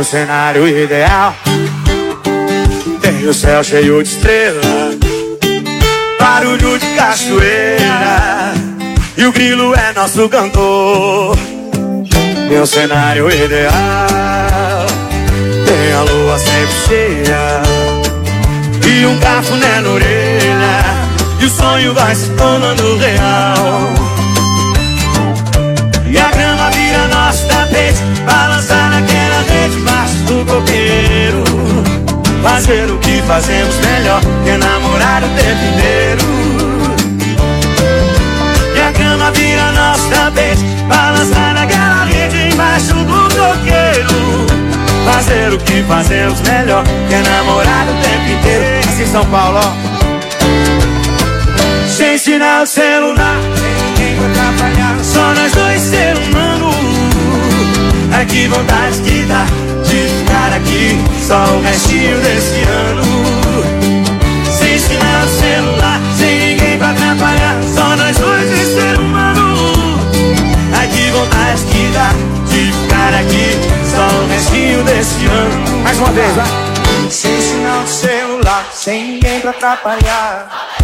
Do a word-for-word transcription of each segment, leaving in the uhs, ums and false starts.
cenário ideal tem o céu cheio de estrelas, barulho de cachoeira, e o grilo é nosso cantor. Meu cenário ideal tem a lua sempre cheia e um cafuné na orelha, e o sonho vai se tornando real. E a grama vira nosso tapete, balançar naquela rede embaixo do coqueiro. Fazer o que fazemos melhor que namorar o tempo inteiro. E a grama vira nosso tapete, balançar naquela rede embaixo do coqueiro. Fazer o que fazemos melhor que namorar o tempo inteiro. Assim São Paulo, ó. Sem sinal de celular, sem ninguém pra atrapalhar, só nós dois ser humano. Ai, que vontade que dá de ficar aqui só o restinho desse ano. Sem sinal de celular, sem ninguém pra atrapalhar, só nós dois e ser humano. Ai, que vontade que dá de ficar aqui só o restinho desse ano. Mais uma vez, vai. Sem sinal de celular, sem ninguém pra atrapalhar.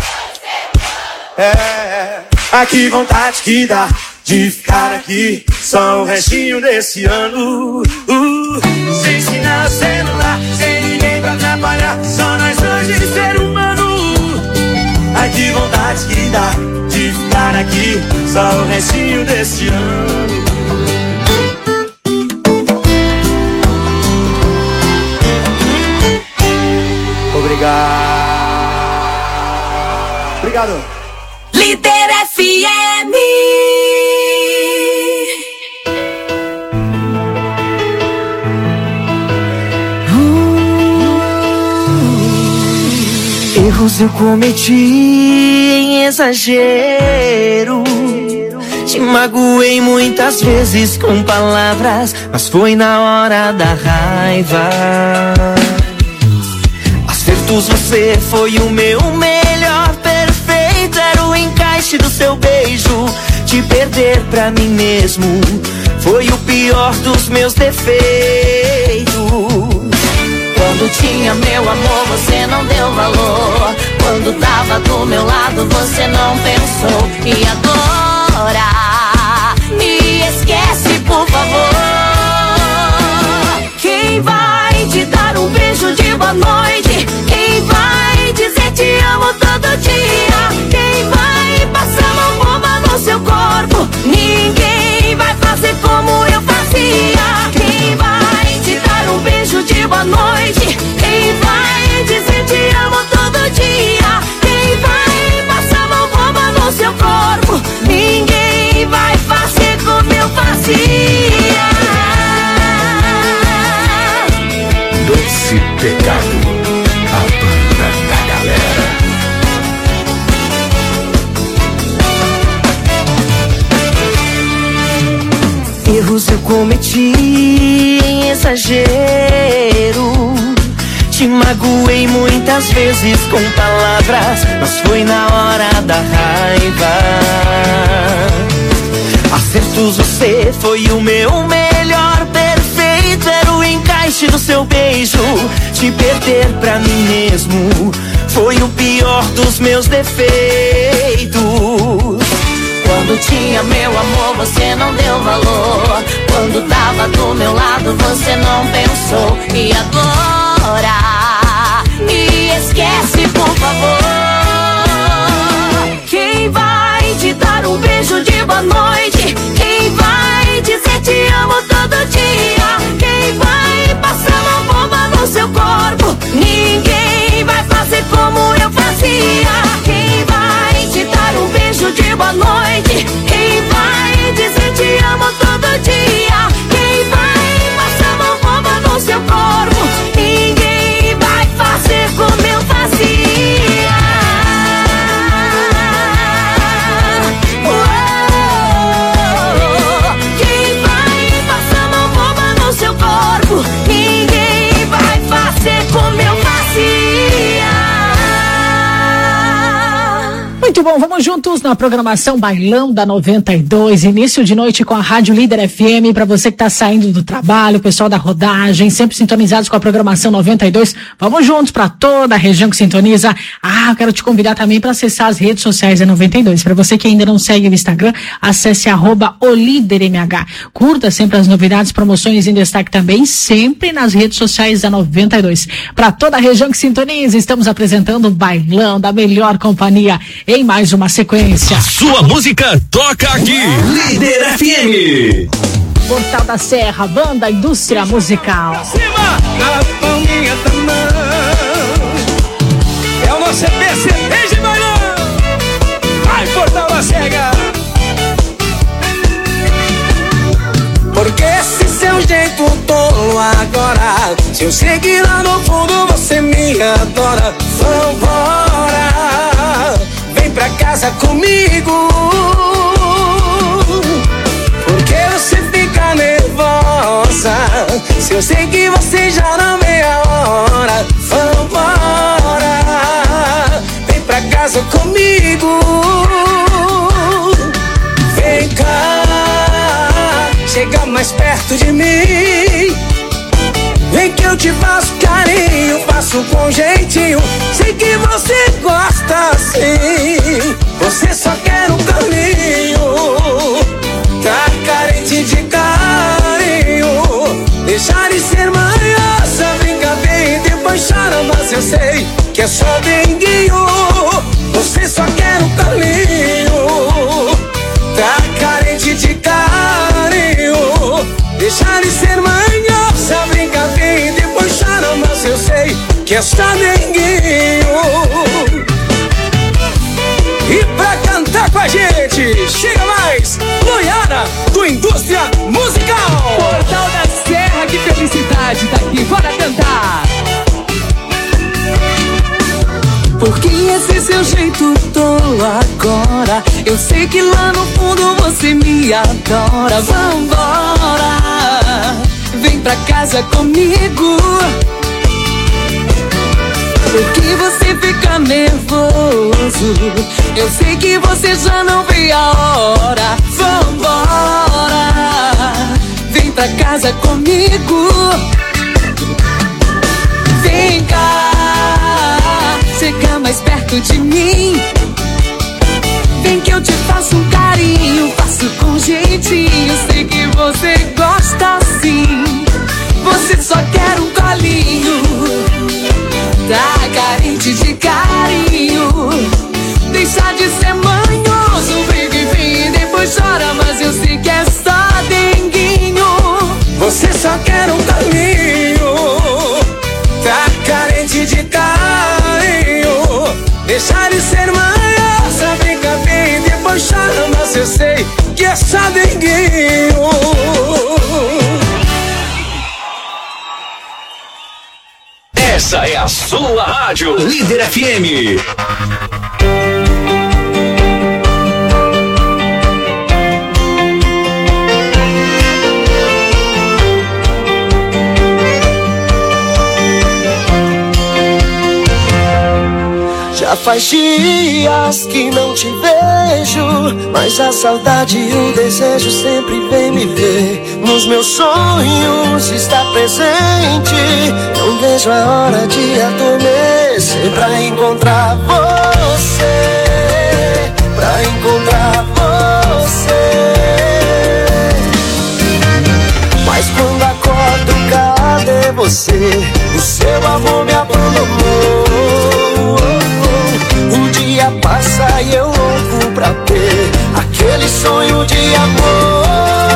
É, ai, que vontade que dá de ficar aqui só o restinho desse ano. uh, Sem sinal celular, sem ninguém pra atrapalhar, só nós dois de ser humano. Ai, que vontade que dá de ficar aqui só o restinho desse ano. Obrigado. Obrigado. Líder F M. Erros eu cometi em exagero. Te magoei muitas vezes com palavras, mas foi na hora da raiva. Acertos, você foi o meu melhor, perfeito era o encaixe do seu beijo. Te perder pra mim mesmo foi o pior dos meus defeitos. Quando tinha meu amor, você não deu valor. Quando tava do meu lado, você não pensou. E agora, me esquece, por favor. Quem vai te dar um beijo de boa noite? Quem vai dizer te amo todo dia? Quem vai passar mão boba no seu corpo? Ninguém vai fazer como eu fazia. Quem vai te dar um beijo de boa noite? Quem vai dizer te amo todo dia? Quem vai passar mão boba no seu corpo? Ninguém vai fazer como eu fazia. Doce Pecado, a banda da galera. Erros eu cometi em exagero. Te magoei muitas vezes com palavras, mas foi na hora da raiva. Acertos, você foi o meu melhor, perfeito era o encaixe do seu beijo. Te perder pra mim mesmo foi o pior dos meus defeitos. Quando tinha meu amor, você não deu valor. Quando tava do meu lado, você não pensou. E agora, me esquece, por favor. Quem vai te dar um beijo de boa noite? Quem vai dizer te amo todo dia? Quem vai passar uma bomba no seu corpo? Ninguém vai fazer como eu fazia. Quem vai te dar um beijo de boa noite? Quem vai dizer te amo todo dia? Quem vai passar uma bomba no seu corpo? Ninguém bom, vamos juntos na programação Bailão da noventa e dois, início de noite com a Rádio Líder F M, para você que tá saindo do trabalho, pessoal da rodagem, sempre sintonizados com a programação noventa e dois, vamos juntos para toda a região que sintoniza. Ah, eu quero te convidar também para acessar as redes sociais da noventa e dois, para você que ainda não segue o Instagram, acesse arroba o líder M H, curta sempre as novidades, promoções em destaque também, sempre nas redes sociais da noventa e dois, para toda a região que sintoniza, estamos apresentando o Bailão da melhor companhia em mais uma sequência. A sua música toca aqui. Líder F M. Portal da Serra, banda Indústria Musical. Cima, na palminha da mão. É o nosso P C P de Bailão. Vai, Portal da Serra. Porque esse seu jeito tolo agora, se eu seguir lá no fundo você me adora. Vambora, vem pra casa comigo. Porque você fica nervosa, se eu sei que você já não vê a hora. Vambora, vem pra casa comigo. Vem cá, chega mais perto de mim. Vem que eu te faço carinho, faço com jeitinho. Sei que você gosta assim, você só quer um caminho. Tá carente de carinho, deixar de ser manhosa, brinca bem e depois chora. Mas eu sei que é só denguinho, você só quer um caminho. Tá carente de carinho, deixar de ser manhosa, brinca bem e depois chora. Mas eu sei que é só denguinho. E pra cantar com a gente, chega mais, Loiara, do Indústria Musical. Portal da Serra, que felicidade tá aqui, bora cantar. Porque esse seu jeito tolo agora, eu sei que lá no fundo você me adora. Vambora, vem pra casa comigo. Porque você fica nervoso, eu sei que você já não vê a hora. Vambora, vem pra casa comigo. Vem cá, chega mais perto de mim. Vem que eu te faço um carinho, faço com jeitinho. Sei que você gosta assim, você só quer um colinho. Tá carente de carinho, deixa de ser manhoso, briga e vem e depois chora. Mas eu sei que é só denguinho, você só quer um caminho. Tá carente de carinho, deixa de ser manhosa, briga bem e depois chora. Mas eu sei que é só denguinho. Essa é a sua rádio Líder F M. Já faz dias que não te vejo, mas a saudade e o desejo sempre vem me ver. Nos meus sonhos está presente, não vejo a hora de adormecer pra encontrar você, pra encontrar você. Mas quando acordo, cadê você? O seu amor me abandonou. O dia passa e eu louco pra ter aquele sonho de amor.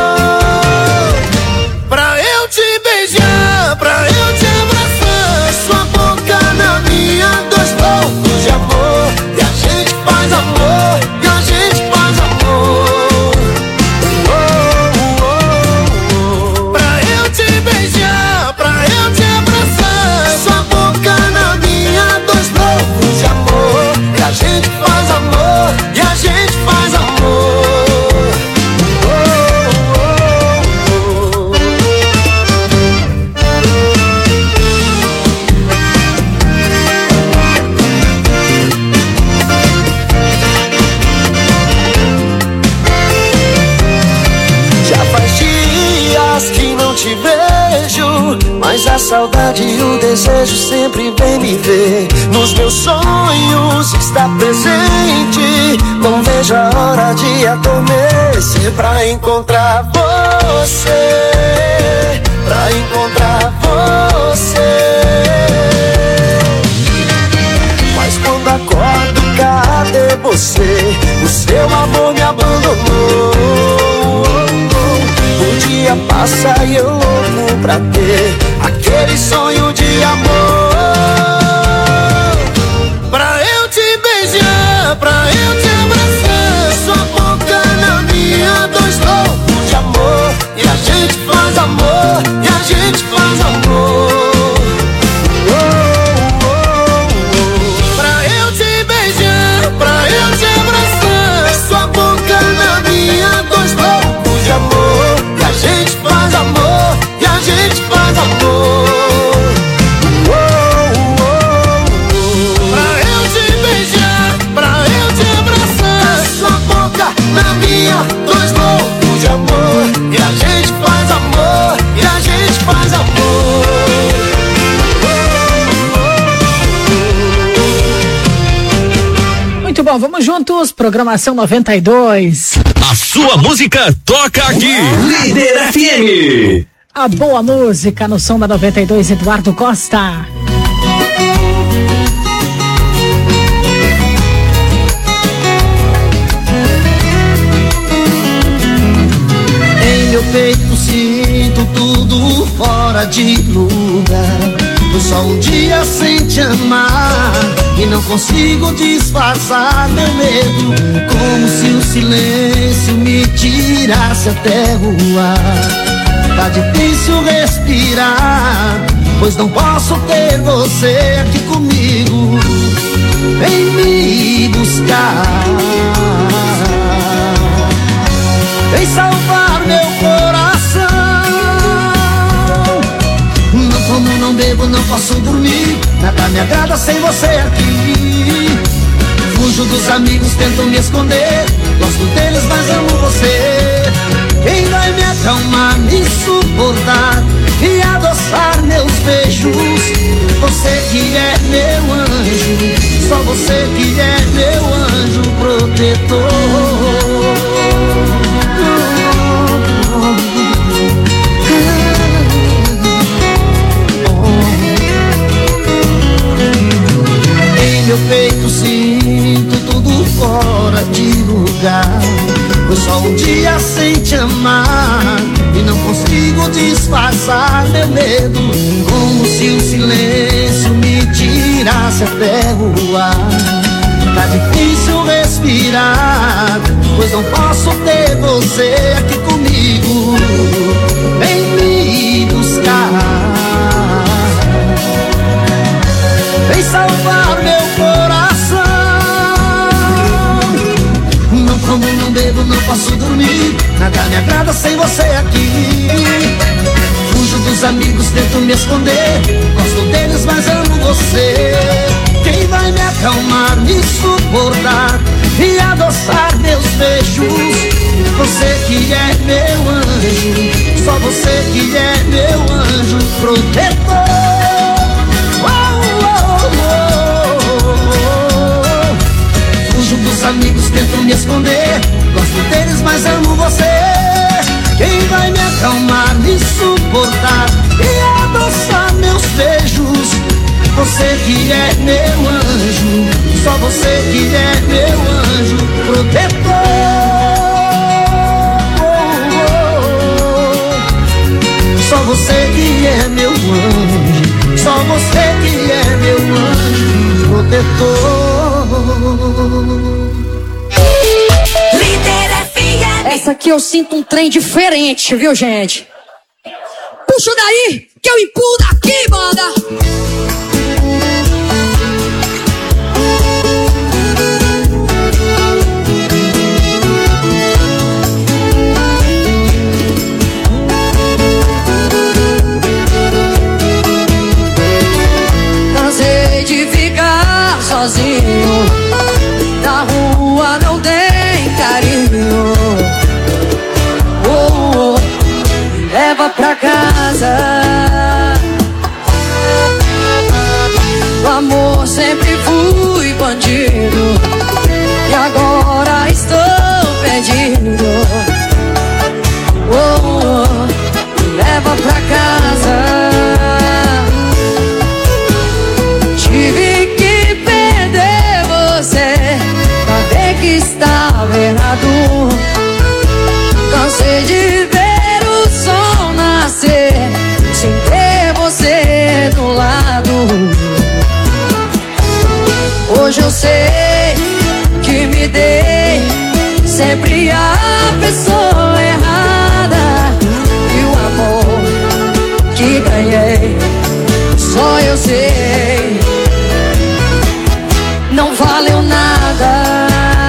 Pra eu te beijar, pra eu te abraçar, sua boca na minha, dois loucos de amor. E a gente faz amor, e a gente faz amor. Oh, oh, oh, oh. Pra eu te beijar, pra eu te abraçar, sua boca na minha, dois loucos de amor. E a gente faz amor, e a gente faz amor. Oh, oh, oh, oh. saudade e o desejo sempre vem me ver. Nos meus sonhos está presente. Não vejo a hora de adormecer pra encontrar você, pra encontrar você. Mas quando acordo, cadê você? O seu amor me abandonou. O dia passa e eu louco pra ter aquele sonho de amor. Pra eu te beijar, pra eu te abraçar, sua boca na minha, dois loucos de amor. E a gente faz amor, e a gente faz amor. Oh, oh, oh. Pra eu te beijar, pra eu te abraçar, sua boca na minha, dois loucos de amor. E a gente faz amor, e a gente faz amor. Oh, oh, oh. Pra eu te beijar, pra eu te abraçar, sua boca na minha, dois loucos de amor. E a gente faz amor, e a gente faz amor. Muito bom, vamos juntos, programação noventa e dois. A sua música toca aqui. Líder F M. A boa música no som da noventa e dois, Eduardo Costa. Em meu peito sinto tudo fora de lugar. Foi só um dia sem te amar e não consigo disfarçar meu medo, como se o silêncio me tirasse até o ar. Tá difícil respirar, pois não posso ter você aqui comigo. Vem me buscar, vem salvar meu coração. Não como, não bebo, não posso dormir, nada me agrada sem você aqui. Fujo dos amigos, tento me esconder, gosto deles, mas amo você. Quem vai me acalmar, me suportar e adoçar meus beijos? Você que é meu anjo, só você que é meu anjo protetor. Em meu peito sinto tudo fora de lugar. Foi só um dia sem te amar e não consigo disfarçar meu medo, como se o silêncio me tirasse até o ar. Tá difícil respirar, pois não posso ter você aqui comigo. Vem me buscar, vem salvar meu coração. Não como, não bebo, não posso dormir, nada me agrada sem você aqui. Fujo dos amigos, tento me esconder, gosto deles, mas amo você. Quem vai me acalmar, me suportar e adoçar meus beijos? Você que é meu anjo, só você que é meu anjo protetor. Oh, oh, oh, oh. Fujo dos amigos, tento me esconder, gosto deles, mas amo você. Quem vai me acalmar, me suportar e adoçar meus beijos? Você que é meu anjo, só você que é meu anjo protetor. Oh, oh, oh. Só você que é meu anjo, só você que é meu anjo protetor. Líder F M. Essa aqui eu sinto um trem diferente, viu, gente? Puxa daí, que eu empurro daqui, banda! Cansei de ficar sozinho, na rua não tem carinho. Oh, oh. Leva pra casa bandido. Oh, oh, me leva pra casa. Tive que perder você pra ver que estava errado. Cansei de ver o sol nascer sem ter você do lado. Hoje eu sei que me dei sempre a pessoa errada. E o amor que ganhei só eu sei não valeu nada.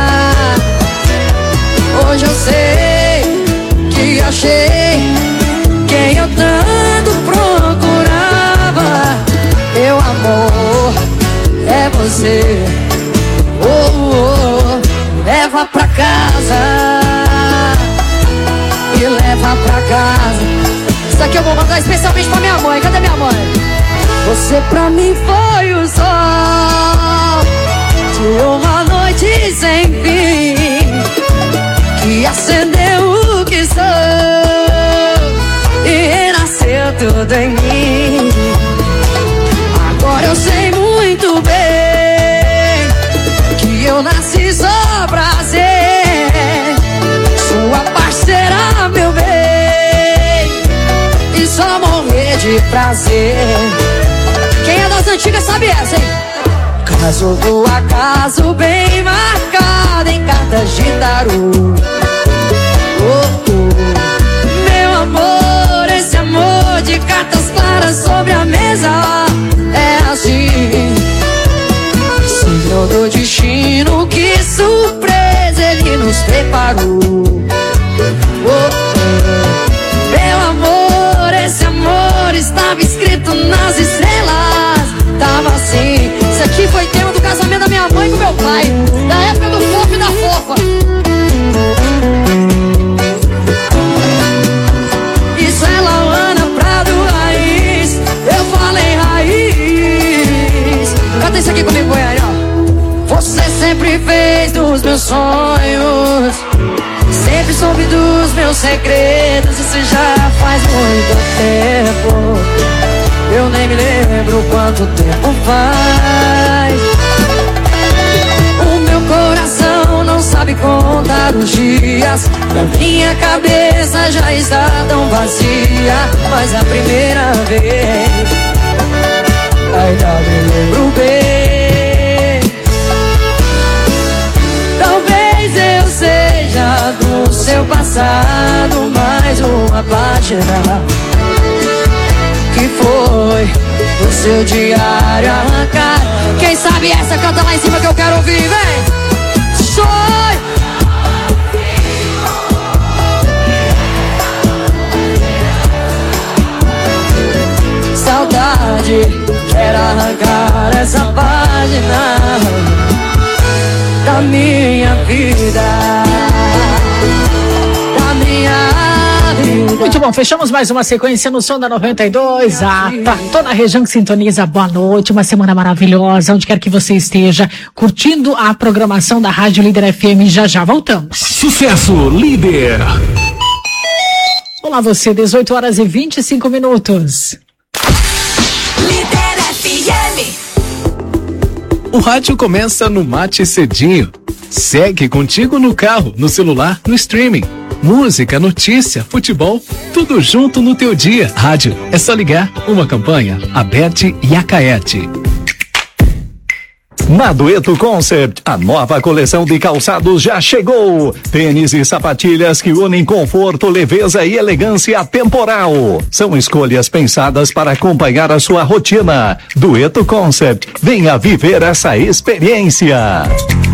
Hoje eu sei que achei quem eu tanto procurava. Meu amor é você. Oh, oh, oh. Leva pra casa e leva pra casa. Isso aqui eu vou mandar especialmente pra minha mãe. Cadê minha mãe? Você pra mim foi o sol de uma noite sem fim, que acendeu o que sou e renasceu tudo em mim. Agora eu sei muito bem que eu nasci só pra ser sua parceira, meu bem, e só morrer de prazer. Quem é das antigas sabe essa, hein? Caso do acaso bem marcado em cartas de tarô. Oh, oh. Meu amor, esse amor de cartas claras sobre a mesa é assim. Signo do destino, que surpresa ele nos preparou. Oh, oh. Meu amor, esse amor estava escrito nas estrelas. Tava assim. Isso aqui foi tema do casamento da minha mãe com meu pai, da época do fofo e da fofa. Isso é Lauana Prado Raiz. Eu falei raiz. Canta isso aqui comigo, Goiânia. Você sempre fez dos meus sonhos, sempre soube dos meus segredos. Isso já faz muito tempo. Eu nem me lembro quanto tempo faz. O meu coração não sabe contar os dias. Na minha cabeça já está tão vazia. Mas a primeira vez ainda me lembro bem. Talvez eu seja do seu passado mais uma página que foi do seu diário arrancar. Quem sabe essa canta lá em cima que eu quero ouvir, vem! Sonho! Saudade, quero arrancar essa página da minha vida, da minha vida. Muito bom, fechamos mais uma sequência no som da noventa e dois. Ah, pra toda a região que sintoniza, boa noite, uma semana maravilhosa, onde quer que você esteja, curtindo a programação da Rádio Líder F M. Já já voltamos. Sucesso Líder. Olá você, dezoito horas e vinte e cinco minutos. Líder F M. O rádio começa no mate cedinho. Segue contigo no carro, no celular, no streaming. Música, notícia, futebol, tudo junto no teu dia. Rádio, é só ligar. Uma campanha, Aberte e Acaete. Na Dueto Concept, a nova coleção de calçados já chegou. Tênis e sapatilhas que unem conforto, leveza e elegância temporal. São escolhas pensadas para acompanhar a sua rotina. Dueto Concept, venha viver essa experiência.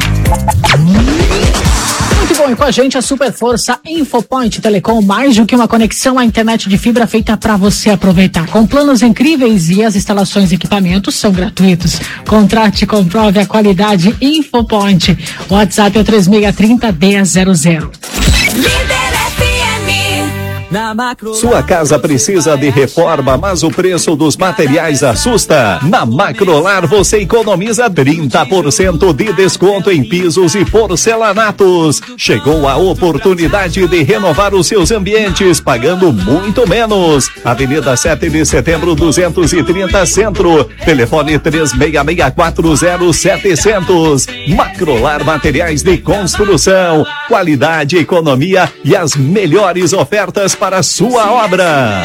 Muito bom, e com a gente a Super Força Infopoint Telecom, mais do que uma conexão à internet de fibra feita para você aproveitar. Com planos incríveis e as instalações e equipamentos são gratuitos. Contrate e comprove a qualidade Infopoint. O WhatsApp é o três seis três zero, um zero zero zero. Líder F M. Na Macrolar. Sua casa precisa de reforma, mas o preço dos materiais assusta. Na Macrolar você economiza trinta por cento de desconto em pisos e porcelanatos. Chegou a oportunidade de renovar os seus ambientes pagando muito menos. Avenida sete de setembro duzentos e trinta Centro. Telefone três seis seis quatro zero sete zero zero. Macrolar Materiais de Construção. Qualidade, economia e as melhores ofertas para a sua obra.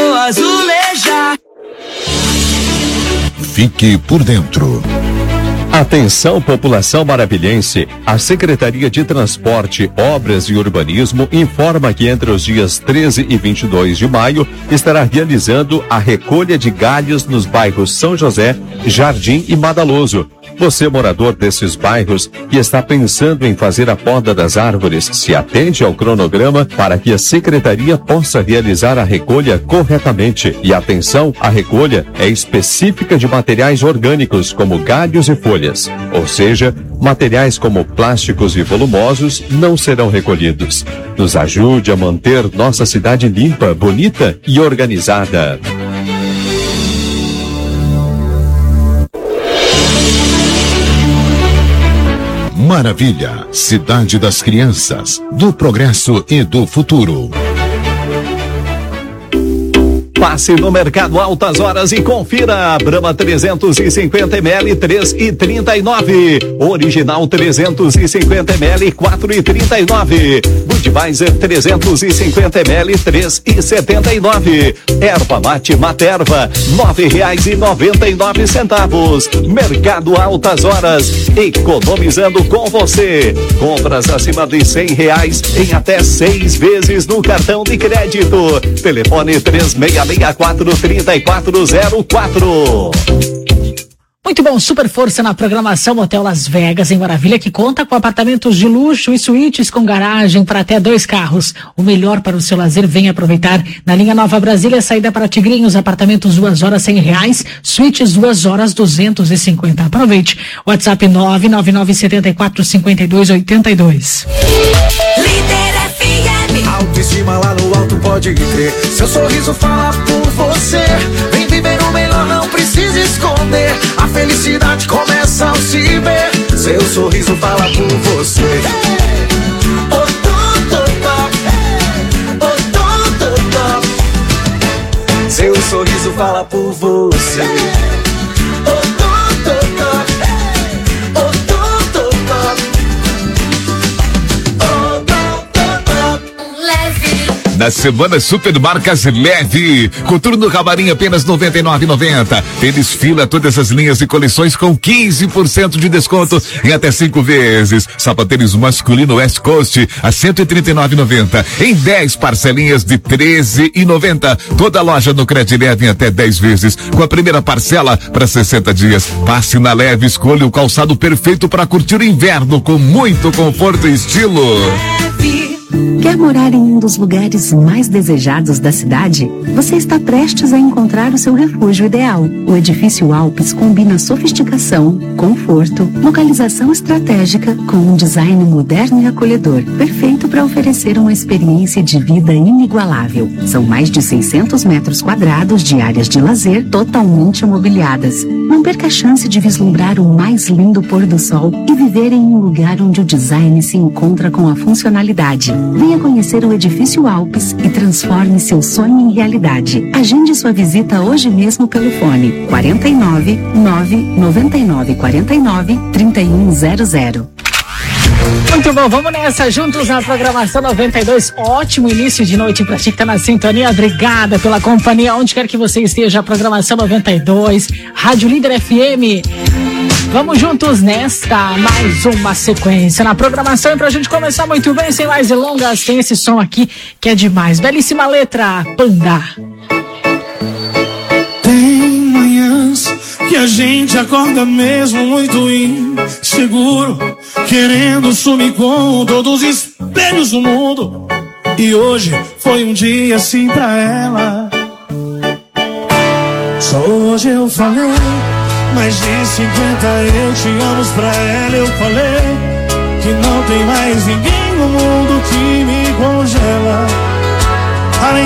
Fique por dentro. Atenção, população maravilhense, a Secretaria de Transporte, Obras e Urbanismo informa que entre os dias treze e vinte e dois de maio estará realizando a recolha de galhos nos bairros São José, Jardim e Madaloso. Você, morador desses bairros que está pensando em fazer a poda das árvores, se atente ao cronograma para que a Secretaria possa realizar a recolha corretamente. E atenção, a recolha é específica de materiais orgânicos como galhos e folhas. Ou seja, materiais como plásticos e volumosos não serão recolhidos. Nos ajude a manter nossa cidade limpa, bonita e organizada. Maravilha, cidade das crianças, do progresso e do futuro. Passe no Mercado Altas Horas e confira. Brahma trezentos e cinquenta mililitros, três e trinta e nove. Original trezentos e cinquenta mililitros, quatro e trinta e nove. Budweiser trezentos e cinquenta mililitros, três e setenta e nove. Erva mate Materva, nove reais e noventa e nove centavos. Mercado Altas Horas, economizando com você. Compras acima de cem reais em até seis vezes no cartão de crédito. Telefone três seis seis quatro três quatro zero quatro. Muito bom, super força na programação Hotel Las Vegas, em Maravilha, que conta com apartamentos de luxo e suítes com garagem para até dois carros. O melhor para o seu lazer, vem aproveitar. Na linha Nova Brasília, saída para Tigrinhos, apartamentos duas horas cem reais, suítes duas horas duzentos e cinquenta. Aproveite. WhatsApp nove nove nove sete quatro cinco dois oito dois. Autoestima lá no alto, pode crer. Seu sorriso fala por você. Vem viver o melhor, não precisa esconder. A felicidade começa ao se ver. Seu sorriso fala por você. Oh, top, top. Oh, top, top. Seu sorriso fala por você. Na semana Super Marcas Leve, coturno camarim apenas noventa e nove reais e noventa centavos. Tênis Fila, todas as linhas e coleções com quinze por cento de desconto em até cinco vezes. Sapatênis masculino West Coast a cento e trinta e nove reais e noventa centavos em dez parcelinhas de treze reais e noventa centavos. Toda loja no Cred Leve em até dez vezes, com a primeira parcela para sessenta dias. Passe na Leve, escolha o calçado perfeito para curtir o inverno com muito conforto e estilo. Quer morar em um dos lugares mais desejados da cidade? Você está prestes a encontrar o seu refúgio ideal. O Edifício Alpes combina sofisticação, conforto, localização estratégica com um design moderno e acolhedor, perfeito para oferecer uma experiência de vida inigualável. São mais de seiscentos metros quadrados de áreas de lazer totalmente mobiliadas. Não perca a chance de vislumbrar o mais lindo pôr do sol e viver em um lugar onde o design se encontra com a funcionalidade. Venha conhecer o Edifício Alpes e transforme seu sonho em realidade. Agende sua visita hoje mesmo pelo fone quarenta e nove, nove noventa e nove, quarenta e nove, trinta e um zero zero. Muito bom, vamos nessa, juntos na programação noventa e dois. Ótimo início de noite pra ti que tá na sintonia. Obrigada pela companhia, onde quer que você esteja. A programação noventa e dois, Rádio Líder F M. Vamos juntos nesta mais uma sequência na programação. E pra gente começar muito bem, sem mais delongas, tem esse som aqui que é demais. Belíssima letra, Panda. Tem manhãs que a gente acorda mesmo muito inseguro, querendo sumir com todos os espelhos do mundo. E hoje foi um dia assim pra ela. Só hoje eu falei mais de cinquenta eu te amo pra ela. Eu falei que não tem mais ninguém no mundo que me congela. Além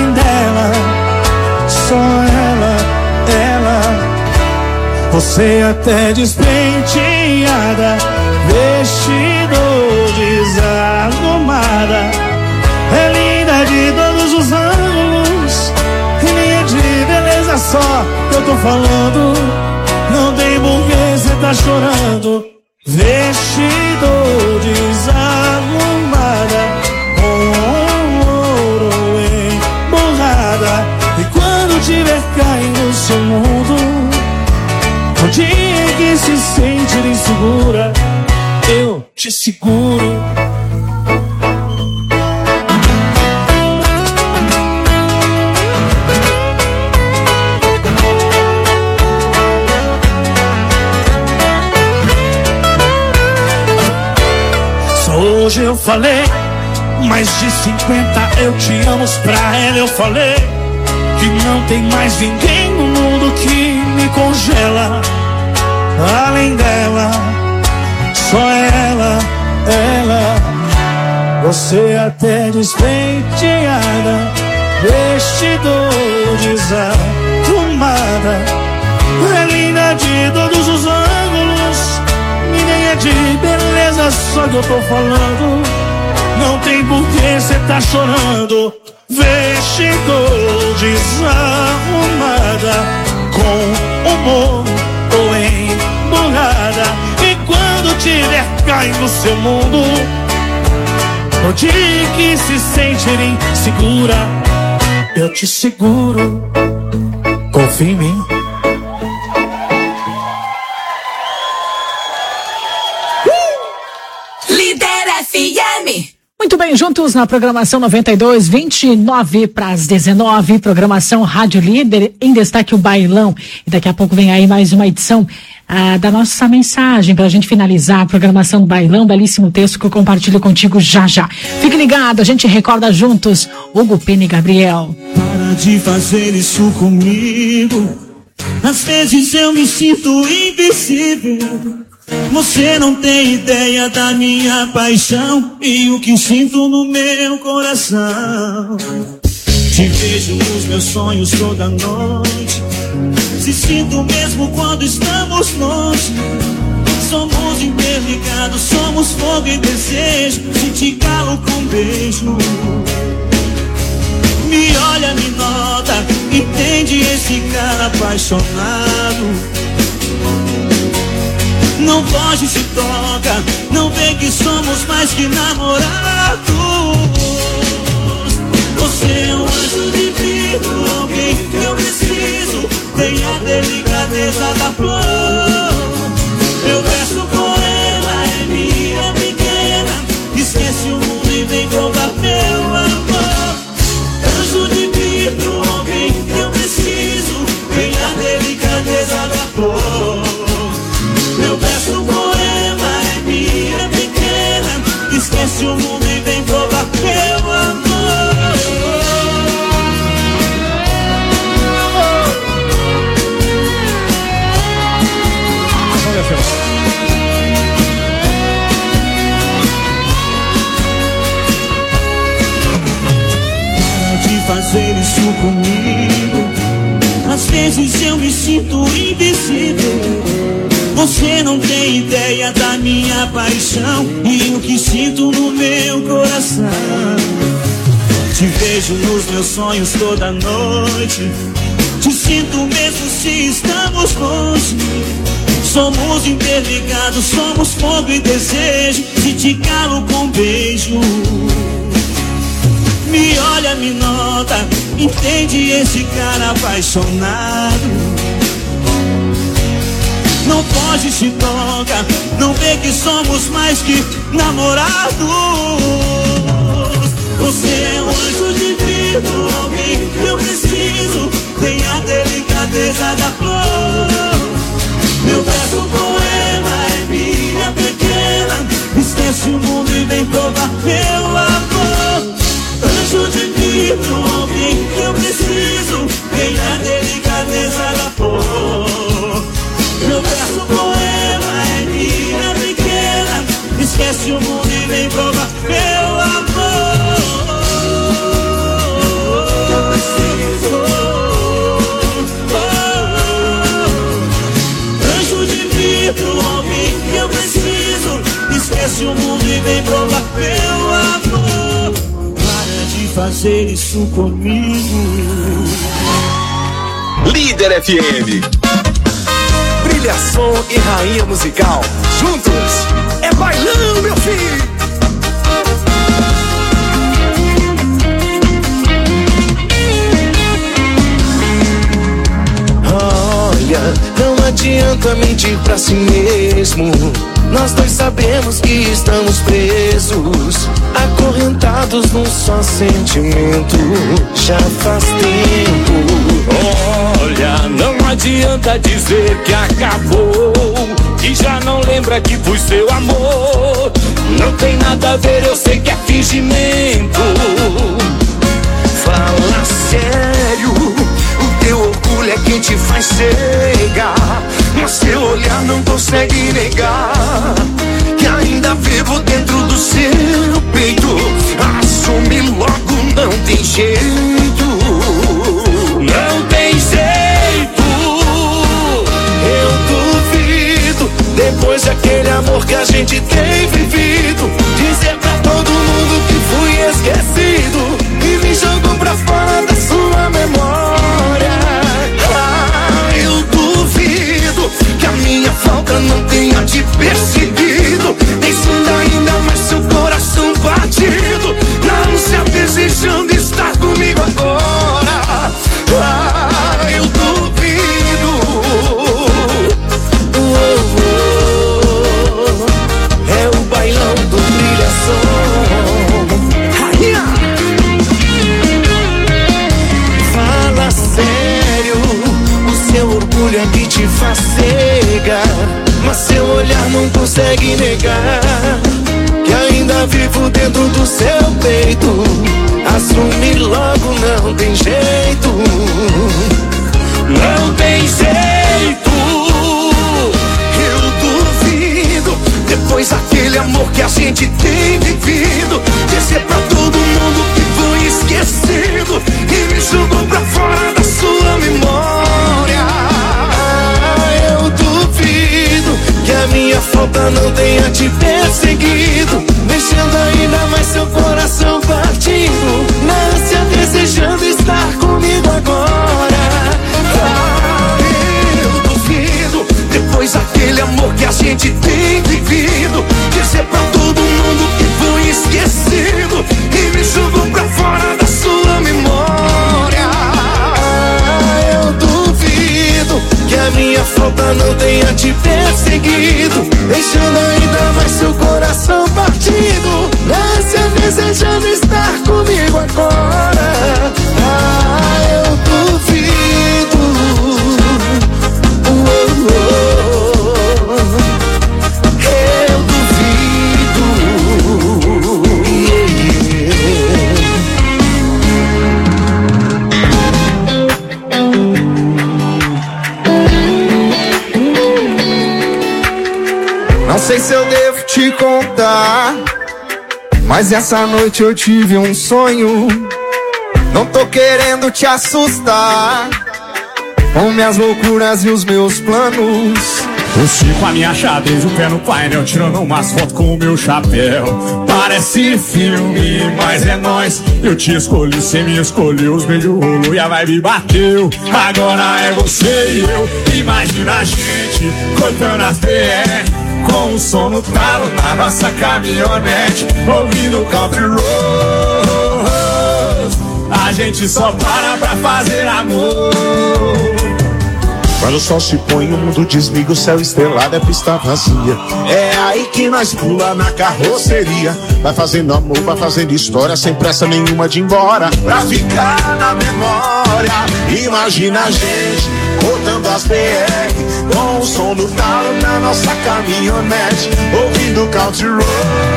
Você até despenteada, vestido desarrumada, é linda de todos os ângulos, linha de beleza só eu tô falando. Não tem porquê cê tá chorando. Vestido desarrumada, com ouro emborrada, e quando tiver caindo o seu mundo, o dia em que se sentir insegura, eu te seguro. Hoje eu falei, mais de cinquenta eu te amo. Pra ela eu falei que não tem mais ninguém no mundo que me congela. Além dela, só ela, ela. Você até despenteada, vestido desarrumada, é linda de todos os ângulos, ninguém é de beleza só que eu tô falando. Não tem porquê cê tá chorando. Vestido desarrumada, com humor ou embolada, e quando tiver caindo no seu mundo, o dia que se sentir insegura, eu te seguro. Confia em mim. Muito bem, juntos na programação noventa e dois, vinte e nove para as dezenove, programação Rádio Líder, em destaque o bailão. E daqui a pouco vem aí mais uma edição ah, da nossa mensagem para a gente finalizar a programação do bailão. Belíssimo texto que eu compartilho contigo já já. Fique ligado, a gente recorda juntos Hugo Pena e Gabriel. Para de fazer isso comigo, às vezes eu me sinto invisível. Você não tem ideia da minha paixão e o que sinto no meu coração. Te vejo nos meus sonhos toda noite, se sinto mesmo quando estamos longe. Somos interligados, somos fogo e desejo, se te calo com beijo. Me olha, me nota, entende esse cara apaixonado. Não foge, se toca, não vê que somos mais que namorados. Você é um anjo divino, alguém que eu preciso, tem a delicadeza da flor. Meu verso poema é minha pequena, esquece o mundo e vem provar meu amor. Anjo divino, alguém que eu preciso, tem a delicadeza da flor. Meu verso poema é minha pequena, esquece o mundo e vem provar meu amor. Para de fazer isso comigo, às vezes eu me sinto invisível. Você não tem ideia da minha paixão e o que sinto no meu coração. Te vejo nos meus sonhos toda noite, te sinto mesmo se estamos longe. Somos interligados, somos fogo e desejo, se te calo com beijo. Me olha, me nota, entende esse cara apaixonado. Não foge, se toca, não vê que somos mais que namorados. Você é um anjo divino, alguém que eu preciso, tem a delicadeza da flor. Meu verso poema é minha pequena, esquece o mundo e vem provar meu amor. Anjo divino, alguém que eu preciso, tem a delicadeza da flor. Meu verso poema é minha pequena, esquece o mundo e vem provar meu fazer isso comigo. Líder F M. Brilhação e rainha musical, juntos é bailão, meu filho. Olha, não adianta mentir pra si mesmo. Nós dois sabemos que estamos presos, acorrentados num só sentimento. Já faz tempo. Olha, não adianta dizer que acabou, que já não lembra que fui seu amor. Não tem nada a ver, eu sei que é fingimento. Fala sério, o teu orgulho é quem te faz cegar, mas seu olhar não consegue negar que ainda vivo dentro do seu peito. Assume logo, não tem jeito. Não tem jeito. Eu duvido, depois daquele amor que a gente tem vivido, dizer pra todo mundo que fui esquecido e me jogou pra fora da sua memória. Ah, eu duvido que a minha falta não tenha te perseguido, deixando ainda mais seu coração batido, na ânsia desejando estar comigo agora. Ah, eu duvido. Oh, oh, oh. É o bailão do Brilhação. Rainha! Fala sério, o seu orgulho é que te faz cegar, mas seu olhar não consegue negar que ainda vivo dentro do seu peito. Assume logo, não tem jeito. Não tem jeito. Eu duvido, depois daquele amor que a gente tem vivido, dizer pra todo mundo que foi esquecido e me jogou pra fora da sua memória. Eu duvido que a minha falta não tenha te perseguido, deixando ainda mais seu coração partido, na ânsia desejando estar comigo agora. Ah, eu duvido, depois daquele amor que a gente tem vivido, dizer pra todo mundo que foi esquecido e me jogou pra fora da sua memória. Ah, eu duvido que a minha falta não tenha te perseguido, deixando ainda mais seu coração partido, na ânsia desejando estar comigo agora. Ah, eu duvido. Oh, oh, oh. Eu duvido. Yeah, yeah. Não sei se eu devo te contar, mas essa noite eu tive um sonho. Não tô querendo te assustar com minhas loucuras e os meus planos. Eu fico a minha xadrez, o pé no painel, tirando umas fotos com o meu chapéu. Parece filme, mas é nóis. Eu te escolhi, cê me escolheu, os beijos rolou e a vibe bateu. Agora é você e eu, imagina a gente cortando as B R, com o som no talo na nossa caminhonete, ouvindo country roads. A gente só para pra fazer amor. Quando o sol se põe, o mundo desliga, o céu estrelado é pista vazia. É aí que nós pula na carroceria, vai fazendo amor, vai fazendo história, sem pressa nenhuma de ir embora, pra ficar na memória. Imagina a gente botando as B R, com o som do talo na nossa caminhonete, ouvindo country roads.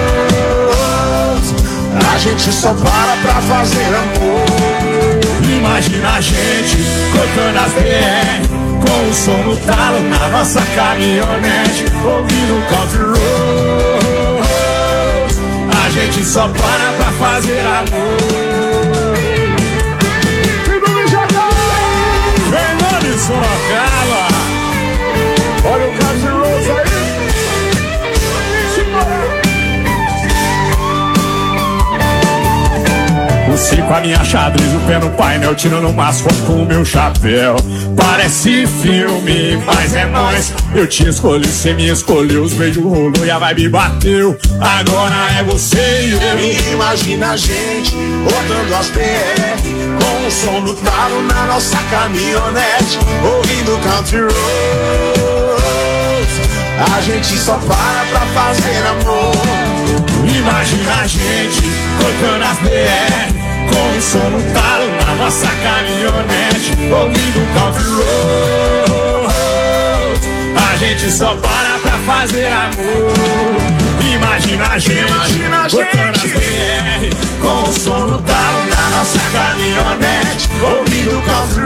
A gente só para pra fazer amor. Imagina a gente cortando as B R, com o som no talo na nossa caminhonete, ouvindo country roads. A gente só para pra fazer amor. Fernando e Sorocaba, olha o country roads aí. O ciclo Com a minha xadrez, o pé no painel, tirando umas fotos com o meu chapéu. Parece filme, mas é nóis. Eu te escolhi, cê me escolheu. Os beijos rolou e a vibe bateu. Agora é você e eu. Imagina a gente botando as P R com o som do talo na nossa caminhonete, ouvindo country roads. A gente só para pra fazer amor. Imagina a gente tocando as B R com o som no talo na nossa caminhonete, ouvindo country roads. A gente só para pra fazer amor. Imagina a gente tocando as B R com o som no talo na nossa caminhonete, ouvindo country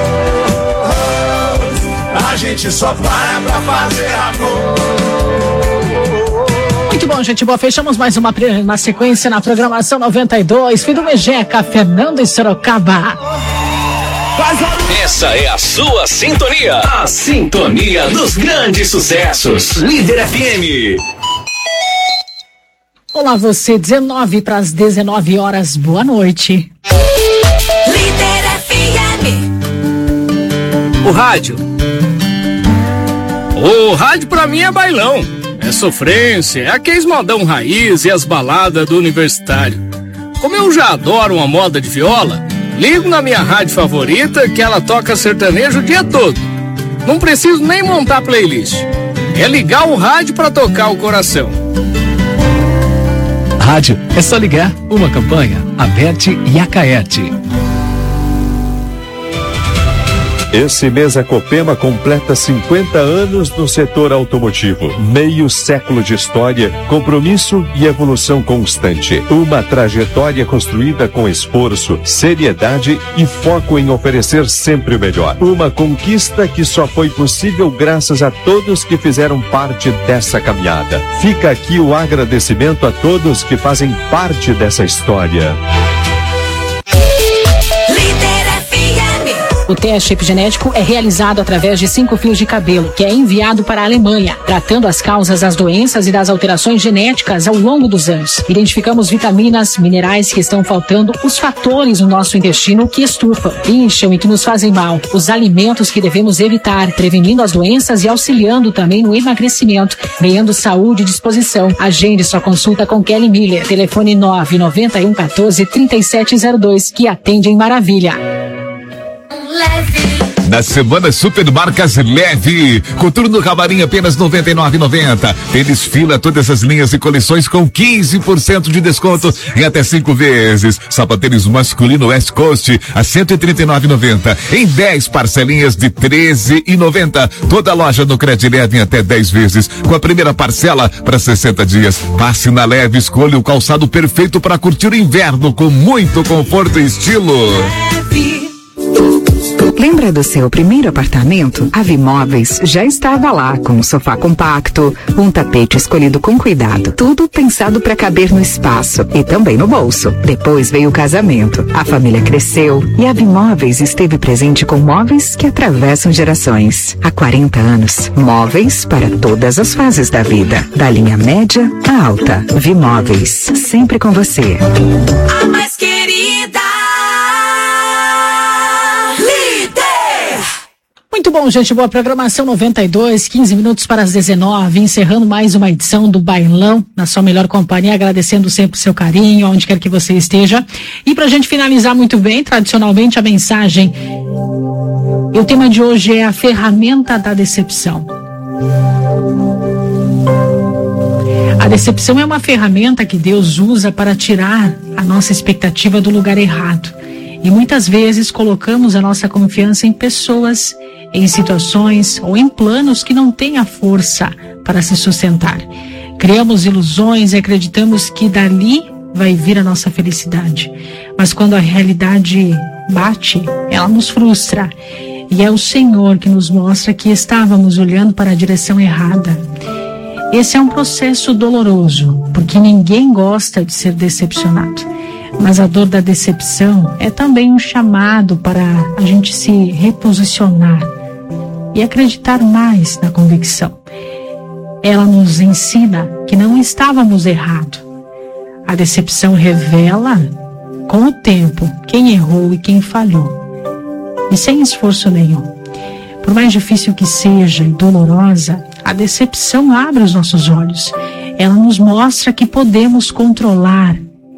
roads. A gente só para pra fazer amor. Muito bom, gente boa. Fechamos mais uma, uma sequência na programação noventa e dois. Filho Mejeca, Fernando e Sorocaba. Essa é a sua sintonia. A sintonia dos grandes sucessos. Líder F M. Olá, você. dezenove para as dezenove horas. Boa noite. Líder F M. O rádio. O rádio pra mim é bailão. É sofrência, é aqueles modão raiz e as baladas do universitário. Como eu já adoro uma moda de viola, ligo na minha rádio favorita que ela toca sertanejo o dia todo. Não preciso nem montar playlist. É ligar o rádio pra tocar o coração. Rádio, é só ligar. Uma campanha, Aberte e Acaerte. Esse mês a Copema completa cinquenta anos no setor automotivo. Meio século de história, compromisso e evolução constante. Uma trajetória construída com esforço, seriedade e foco em oferecer sempre o melhor. Uma conquista que só foi possível graças a todos que fizeram parte dessa caminhada. Fica aqui o agradecimento a todos que fazem parte dessa história. O teste epigenético é realizado através de cinco fios de cabelo, que é enviado para a Alemanha, tratando as causas das doenças e das alterações genéticas ao longo dos anos. Identificamos vitaminas, minerais que estão faltando, os fatores no nosso intestino que estufam, incham e que nos fazem mal, os alimentos que devemos evitar, prevenindo as doenças e auxiliando também no emagrecimento, ganhando saúde e disposição. Agende sua consulta com Kelly Miller. Telefone nove nove um um quatro, três sete zero dois, que atende em maravilha. Na semana Super Marcas Leve, Coturno Camarim apenas noventa e nove reais e noventa centavos. Tênis Fila, todas as linhas e coleções com quinze por cento de desconto em até cinco vezes. Sapatênis masculino West Coast a cento e trinta e nove reais e noventa centavos em dez parcelinhas de treze reais e noventa centavos. Toda loja no Cred Leve em até dez vezes, com a primeira parcela para sessenta dias. Passe na Leve, escolha o calçado perfeito para curtir o inverno com muito conforto e estilo. Leve. Lembra do seu primeiro apartamento? A Vimóveis já estava lá com um sofá compacto, um tapete escolhido com cuidado, tudo pensado para caber no espaço e também no bolso. Depois veio o casamento, a família cresceu e a Vimóveis esteve presente com móveis que atravessam gerações. Há quarenta anos, móveis para todas as fases da vida, da linha média à alta. Vimóveis, sempre com você. A mais querida. Muito bom, gente. Boa programação noventa e dois, quinze minutos para as dezenove, encerrando mais uma edição do Bailão, na sua melhor companhia, agradecendo sempre o seu carinho, onde quer que você esteja. E pra gente finalizar muito bem, tradicionalmente, a mensagem. E o tema de hoje é a ferramenta da decepção. A decepção é uma ferramenta que Deus usa para tirar a nossa expectativa do lugar errado. E muitas vezes colocamos a nossa confiança em pessoas, em situações ou em planos que não têm a força para se sustentar. Criamos ilusões e acreditamos que dali vai vir a nossa felicidade. Mas quando a realidade bate, ela nos frustra. E é o Senhor que nos mostra que estávamos olhando para a direção errada. Esse é um processo doloroso, porque ninguém gosta de ser decepcionado. Mas a dor da decepção é também um chamado para a gente se reposicionar e acreditar mais na convicção. Ela nos ensina que não estávamos errados. A decepção revela com o tempo, quem errou e quem falhou. E sem esforço nenhum. Por mais difícil que seja e dolorosa, a decepção abre os nossos olhos. Ela nos mostra que podemos controlar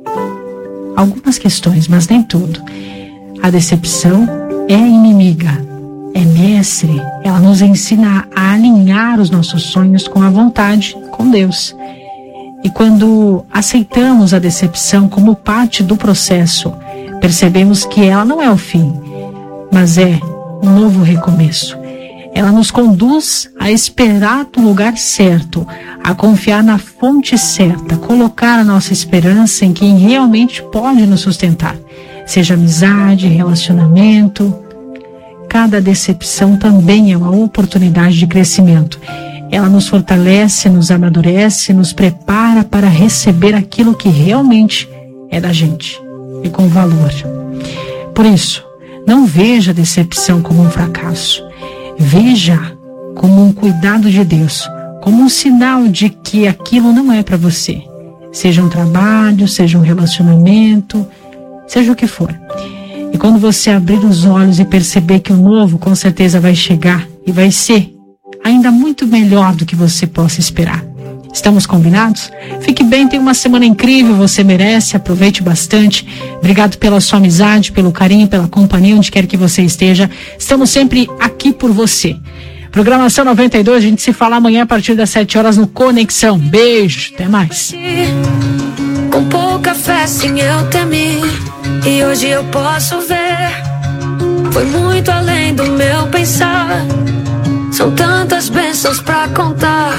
algumas questões, mas nem tudo. A decepção é inimiga, é mestre. Ela nos ensina a alinhar os nossos sonhos com a vontade, com Deus. E quando aceitamos a decepção como parte do processo, percebemos que ela não é o fim, mas é um novo recomeço. Ela nos conduz a esperar no lugar certo, a confiar na fonte certa, colocar a nossa esperança em quem realmente pode nos sustentar, seja amizade, relacionamento. Cada decepção também é uma oportunidade de crescimento. Ela nos fortalece, nos amadurece, nos prepara para receber aquilo que realmente é da gente e com valor. Por isso, não veja a decepção como um fracasso. Veja como um cuidado de Deus, como um sinal de que aquilo não é para você. Seja um trabalho, seja um relacionamento, seja o que for. E quando você abrir os olhos e perceber que o novo com certeza vai chegar e vai ser ainda muito melhor do que você possa esperar. Estamos combinados? Fique bem, tenha uma semana incrível, você merece, aproveite bastante. Obrigado pela sua amizade, pelo carinho, pela companhia, onde quer que você esteja. Estamos sempre aqui por você. Programação noventa e dois, a gente se fala amanhã a partir das sete horas no Conexão. Beijo, até mais. Com pouca fé, sim, eu temi, e hoje eu posso ver. Foi muito além do meu pensar. São tantas bênçãos pra contar.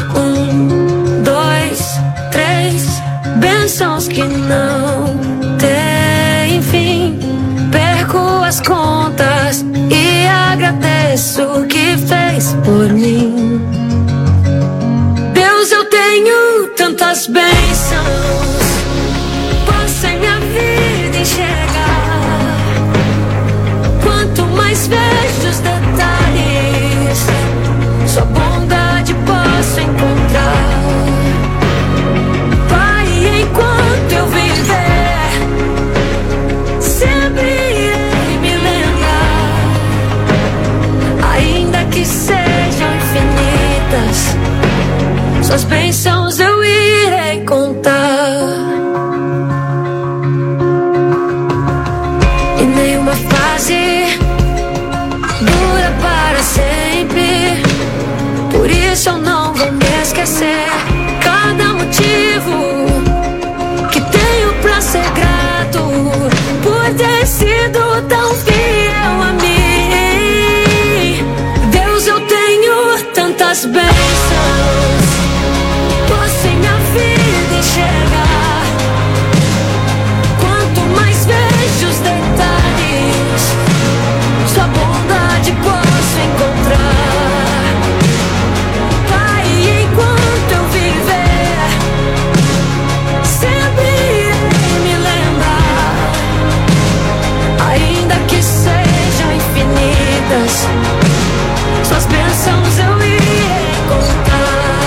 Um, dois, três bênçãos que não tem fim. Perco as contas e agradeço o que fez por mim. Deus, eu tenho tantas bênçãos, posso em minha vida enxergar. Quanto mais vejo os detalhes, sua bondade posso encontrar. Pai, enquanto eu viver, sempre irei me lembrar. Ainda que sejam infinitas, suas bênçãos eu irei contar. E nenhuma fase dura para sempre, por isso eu não vou me esquecer. Cada motivo que tenho pra ser grato, por ter sido tão fiel a mim. Deus, eu tenho tantas bênçãos, posso em minha vida enxergar. Quanto mais vejo os detalhes, sua bondade posso encontrar. Pai, enquanto eu viver, sempre irei me lembrar. Ainda que sejam infinitas, suas bênçãos eu irei contar.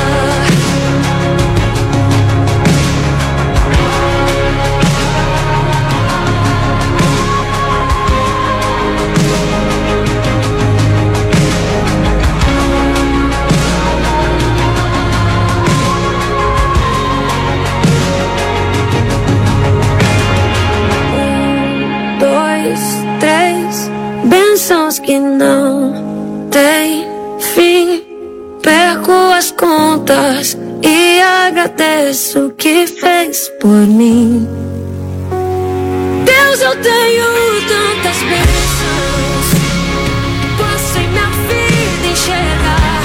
Um, dois, três bênçãos que não tem fim. Perco as contas e agradeço o que fez por mim. Deus, eu tenho tantas bênçãos, posso em minha vida enxergar.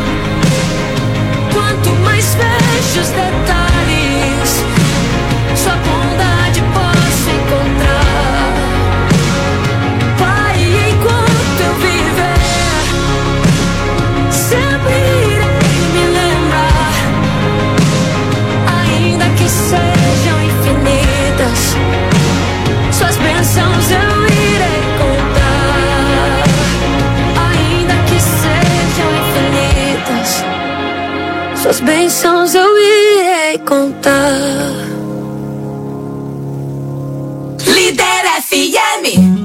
Quanto mais vejo os detalhes, sua bondade posso encontrar. Pai, enquanto eu viver, sempre irei me lembrar. Ainda que sejam infinitas, suas bênçãos eu irei contar. Ainda que sejam infinitas, suas bênçãos eu irei contar. Líder F M.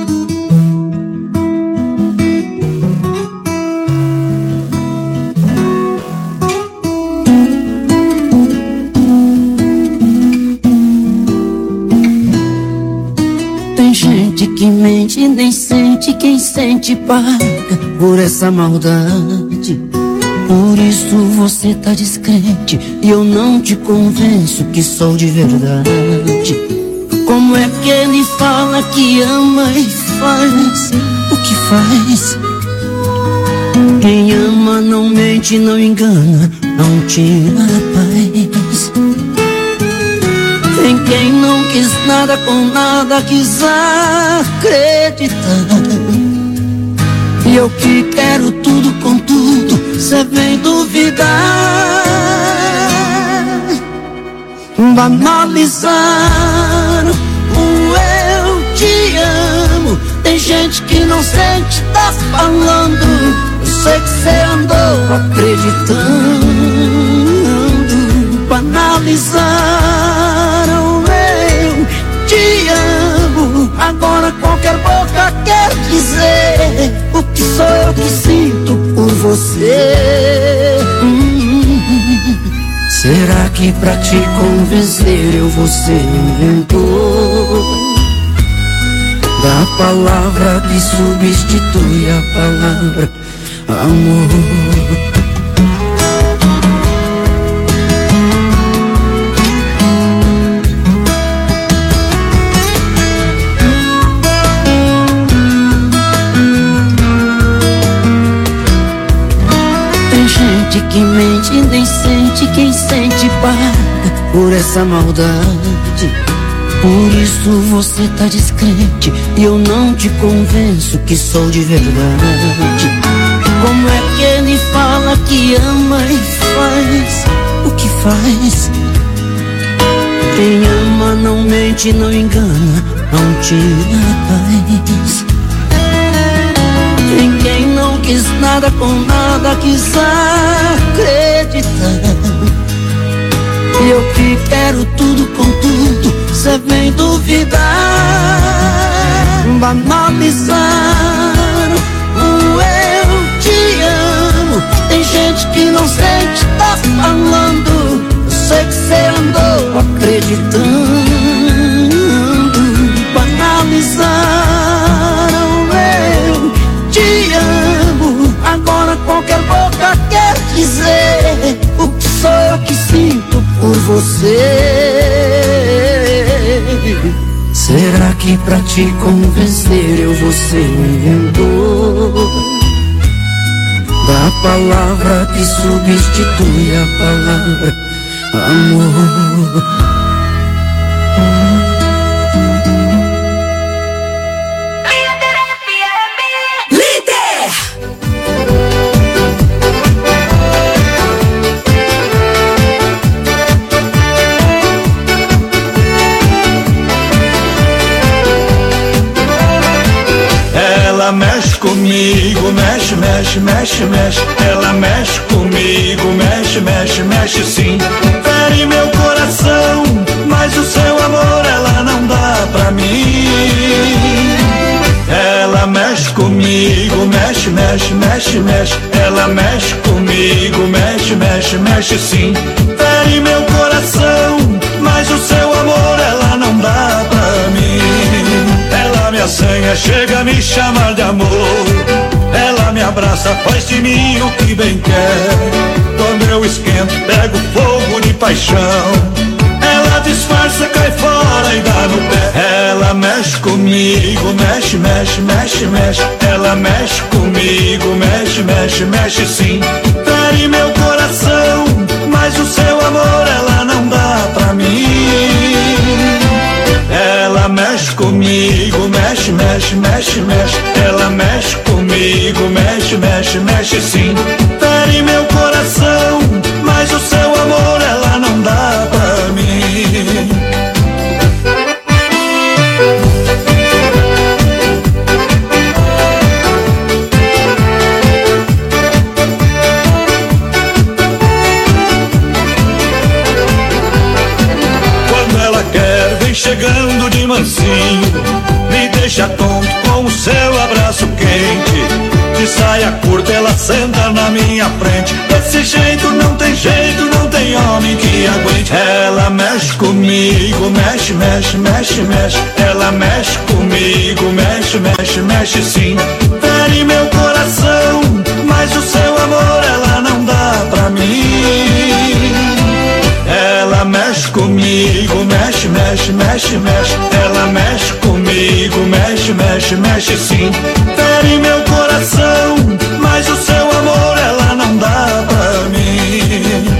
Tem gente que mente e nem sente, quem sente paga por essa maldade. Por isso você tá descrente e eu não te convenço que sou de verdade. Como é que ele fala que ama e faz o que faz? Quem ama não mente, não engana, não tira a paz. Tem quem não quis nada com nada, quis acreditar. E eu que quero tudo com tudo, cê vem duvidar. Banalizar o eu te amo. Tem gente que não sente, tá falando. Eu sei que cê andou acreditando. Banalizar o eu te amo. Agora qualquer boca quer dizer o que sou eu que sinto por você. hum, Será que pra te convencer eu vou ser inventor da palavra que substitui a palavra amor? Que mente e nem sente, quem sente paga por essa maldade. Por isso você tá descrente e eu não te convenço que sou de verdade. Como é que ele fala que ama e faz o que faz? Quem ama não mente, não engana, não tira a paz. Tem quem não quis nada com nada, quis acreditar. E eu que quero tudo com tudo, cê vem duvidar. Banalizar o eu te amo. Tem gente que não sente, tá falando. Eu sei que cê andou acreditando. Banalizar o eu te amo. Agora qualquer boca quer dizer o que sou eu que sinto por você. Será que pra te convencer eu vou ser inventor da palavra que substitui a palavra amor? Ela mexe comigo, mexe, mexe, mexe, mexe. Ela mexe comigo, mexe, mexe, mexe sim. Fere meu coração, mas o seu amor ela não dá pra mim. Ela mexe comigo, mexe, mexe, mexe, mexe. Ela mexe comigo, mexe, mexe, mexe sim. Fere meu coração, mas o seu amor ela não dá pra mim. Ela me assanha, chega a me chamar de amor. Ela me abraça, faz de mim o que bem quer. Quando eu esquento, pego fogo de paixão. Ela disfarça, cai fora e dá no pé. Ela mexe comigo, mexe, mexe, mexe, mexe. Ela mexe comigo, mexe, mexe, mexe sim. Fere meu coração, mas o seu amor ela não dá pra mim. Ela mexe comigo, mexe, mexe, mexe, mexe. Ela mexe comigo, mexe, mexe, mexe sim. Fere meu coração, mas o seu amor ela não dá pra mim. chegando de mansinho, me deixa tonto com o seu abraço quente. De saia curta ela senta na minha frente, desse jeito não tem jeito, não tem homem que aguente. Ela mexe comigo, mexe, mexe, mexe, mexe. Ela mexe comigo, mexe, mexe, mexe sim. Fere meu coração, mas o seu amor ela não dá pra mim. Ela mexe comigo, mexe, mexe, mexe, mexe. Ela mexe comigo, mexe, mexe, mexe sim. Fere meu coração, mas o seu amor ela não dá pra mim.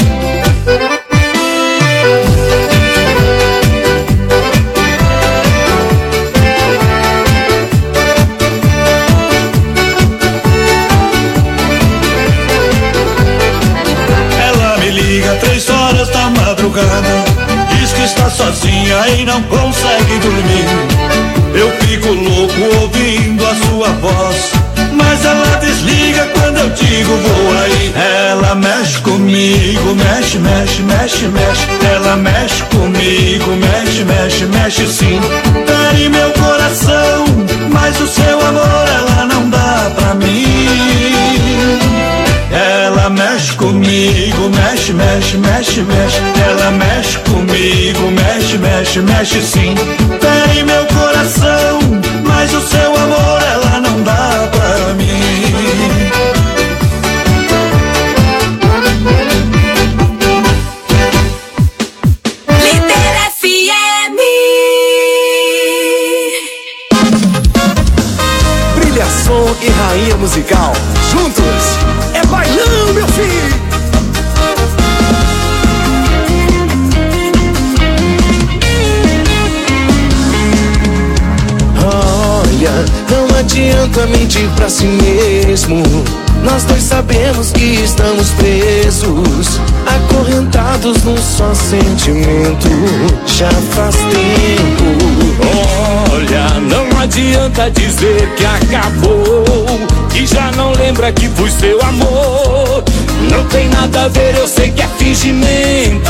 Ela me liga três horas da madrugada, diz que está sozinha e não consegue dormir. Eu fico louco ouvindo a sua voz, mas ela desliga quando eu digo vou aí. Ela mexe comigo, mexe, mexe, mexe, mexe. Ela mexe comigo, mexe, mexe, mexe sim. Fere meu coração, mas o seu amor ela não dá pra mim. Ela mexe comigo, mexe, mexe, mexe, mexe. Ela mexe comigo, mexe, mexe, mexe sim. Fere meu coração, mas o seu amor ela não dá pra mim. Líder F M. Brilhação e rainha musical, juntos é bailão, meu filho. Olha, não adianta mentir pra si mesmo. Nós dois sabemos que estamos presos, acorrentados num só sentimento. Já faz tempo. Olha, não adianta dizer que acabou, que já não lembra que fui seu amor. Não tem nada a ver, eu sei que é fingimento.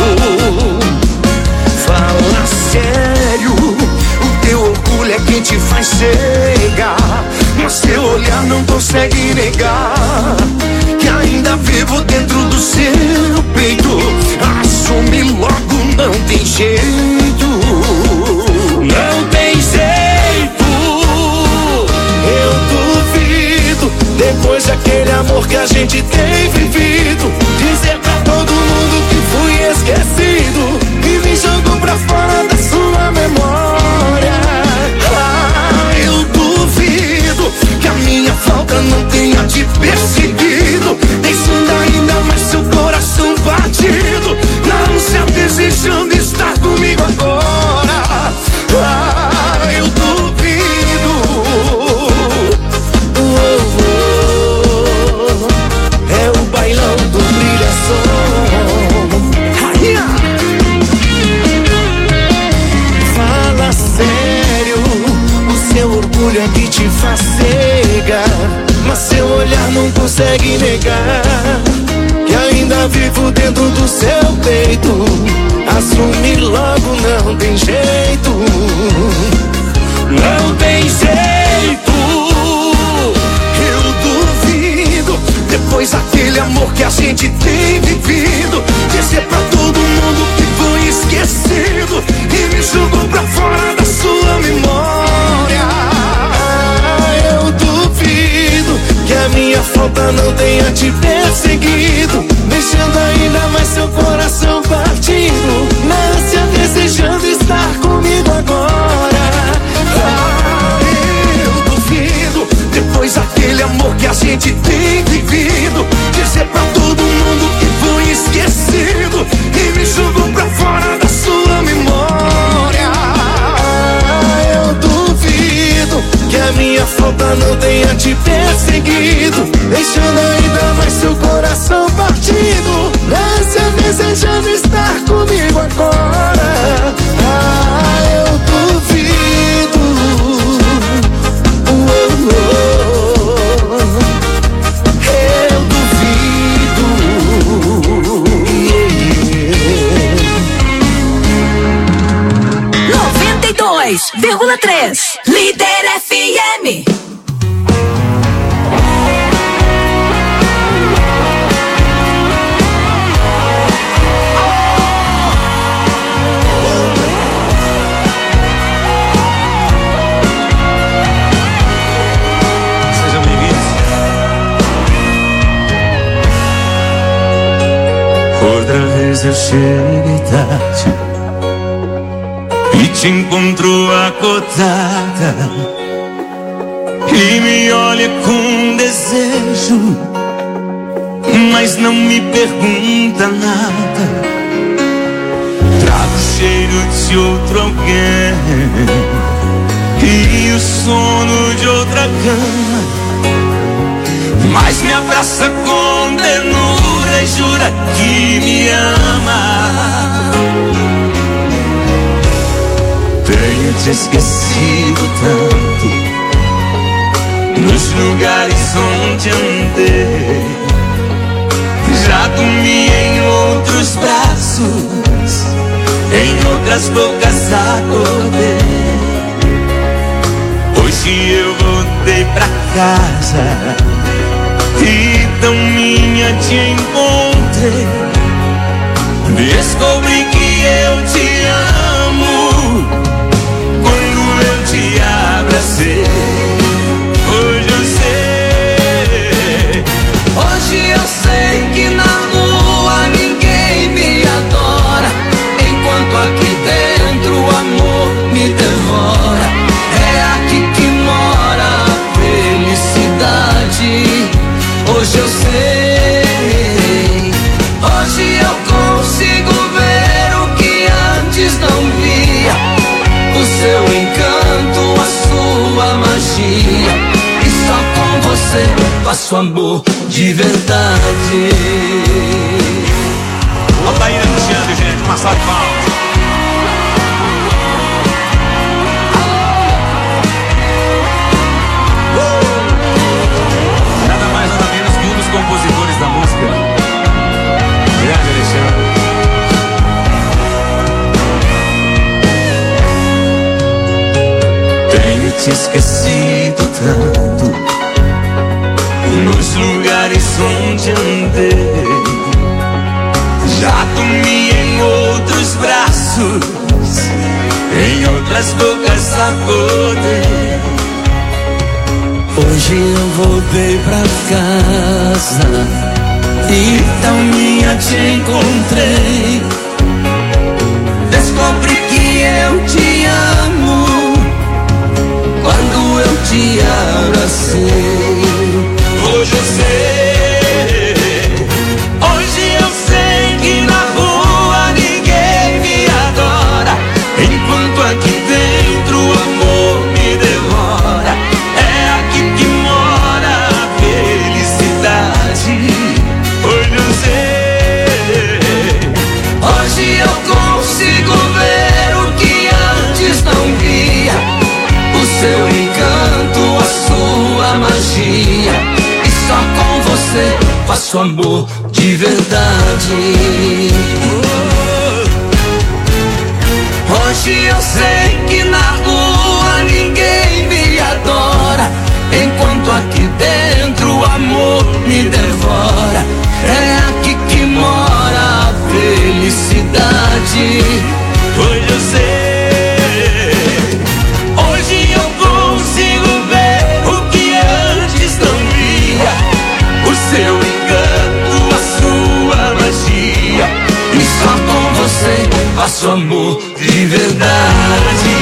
Fala sério, o teu orgulho é quem te faz cegar, mas seu olhar não consegue negar que ainda vivo dentro do seu peito. Assume logo, não tem jeito. Não tem jeito. Eu duvido, depois daquele amor que a gente tem vivido, dizer pra todo mundo que fui esquecido e me jogou pra fora da sua memória. Ah, eu duvido que a minha falta não tenha te perseguido, deixando ainda mais seu coração batido, na ânsia desejando estar comigo agora. Ah, eu duvido. Oh, oh, oh. É o bailão do brilhação. Rainha! Fala sério, o seu orgulho é que te faz cegar, mas seu olhar não consegue negar que ainda vivo dentro do seu peito. Assume logo, não tem jeito. Não tem jeito. Eu duvido, depois daquele amor que a gente tem vivido, dizer pra todo mundo que foi esquecido e me jogou pra fora da sua memória. Eu duvido que a minha falta não tenha te perseguido, deixando ainda mais seu coração partido, na ânsia desejando estar comigo agora. Ah, eu duvido, depois daquele amor que a gente tem vivido, dizer pra todo mundo que foi esquecido e me jogou pra fora da sua memória. Ah, eu duvido que a minha falta não tenha te perseguido, deixando ainda mais seu coração partido, na ânsia desejando estar comigo agora. Ah, eu duvido. Oh, oh, oh. Eu duvido. Yeah, yeah. dois vírgula três. Líder F M. Outra vez eu cheguei tarde e te encontro acordada e me olha com desejo, mas não me pergunta nada. Trago o cheiro de outro alguém e o sono de outra cama, mas me abraça com ternura e jura que me ama. Tenho te esquecido tanto nos lugares onde andei, já dormi em outros braços, em outras bocas acordei. Hoje eu voltei pra casa e tão minha te encontrei. Descobri que eu te amo quando eu te abracei. Hoje eu sei, hoje eu sei que na rua ninguém me adora, enquanto aqui dentro o amor me devora. É aqui que mora a felicidade. Hoje eu sei, hoje eu consigo ver o que antes não via, o seu encanto, a sua magia, e só com você faço amor de verdade. Olha aí anunciando, gente, uma salva de palmas. Compositores da música, grande Alexandre. Tenho te esquecido tanto nos lugares onde andei, já dormi em outros braços, em outras bocas acordei. Hoje eu voltei pra casa e tão minha te encontrei. Descobri que eu te amo quando eu te abracei. Hoje eu sei, hoje eu sei que na rua ninguém me adora, enquanto aqui dentro o amor me devora. Hoje eu sei, hoje eu consigo ver o que antes não via, o seu encanto, a sua magia, e só com você faço amor de verdade. Hoje eu sei que na rua ninguém me adora, enquanto aqui dentro o amor me devora. É aqui que mora a felicidade. Hoje eu sei, hoje eu consigo ver o que antes não via, o seu encanto, a sua magia, e só com você faço amor de verdade.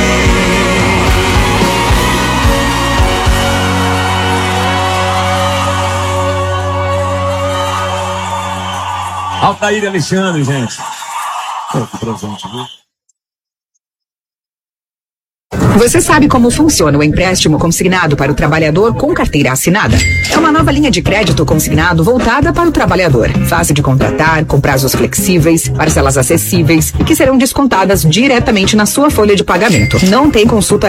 Altair Alexandre, gente. Oh, que presente, viu? Você sabe como funciona o empréstimo consignado para o trabalhador com carteira assinada? É uma nova linha de crédito consignado voltada para o trabalhador. Fácil de contratar, com prazos flexíveis, parcelas acessíveis e que serão descontadas diretamente na sua folha de pagamento. Não tem consulta